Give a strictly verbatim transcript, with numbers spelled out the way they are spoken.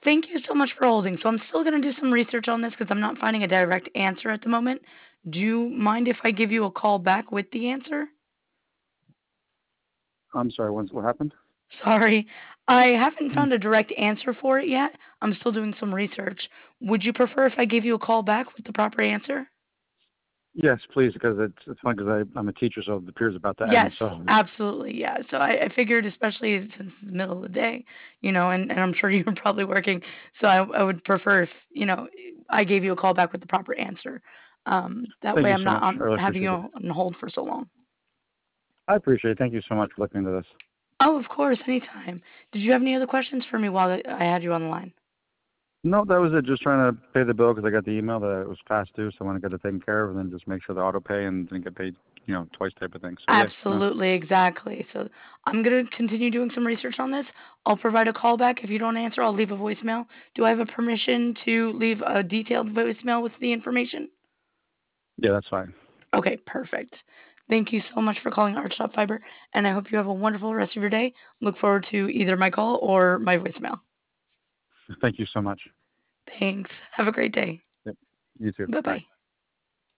Thank you so much for holding. So I'm still going to do some research on this because I'm not finding a direct answer at the moment. Do you mind if I give you a call back with the answer? I'm sorry, what's, what happened? Sorry, I haven't Mm. found a direct answer for it yet. I'm still doing some research. Would you prefer if I gave you a call back with the proper answer? Yes, please, because it's it's fun because I'm a teacher, so the period's about to end. Yes, So absolutely. Yeah. So I, I figured, especially since it's the middle of the day, you know, and, and I'm sure you're probably working. So I, I would prefer if, you know, I gave you a call back with the proper answer. Um, that thank way you I'm so not much. I on really having you appreciate it. on hold for so long. I appreciate it. Thank you so much for looking into this. Oh, of course, anytime. Did you have any other questions for me while I had you on the line? No, that was it. Just trying to pay the bill because I got the email that it was past due, so I want to get it taken care of, and then just make sure the auto pay and then get paid, you know, twice type of thing. So yeah, no, Absolutely, exactly. So I'm going to continue doing some research on this. I'll provide a call back. If you don't answer, I'll leave a voicemail. Do I have a permission to leave a detailed voicemail with the information? yeah, that's fine. Okay, perfect. Thank you so much for calling Archtop Fiber, and I hope you have a wonderful rest of your day. Look forward to either my call or my voicemail. Thank you so much. Thanks. Have a great day. Yep. You too. Bye Bye. bye.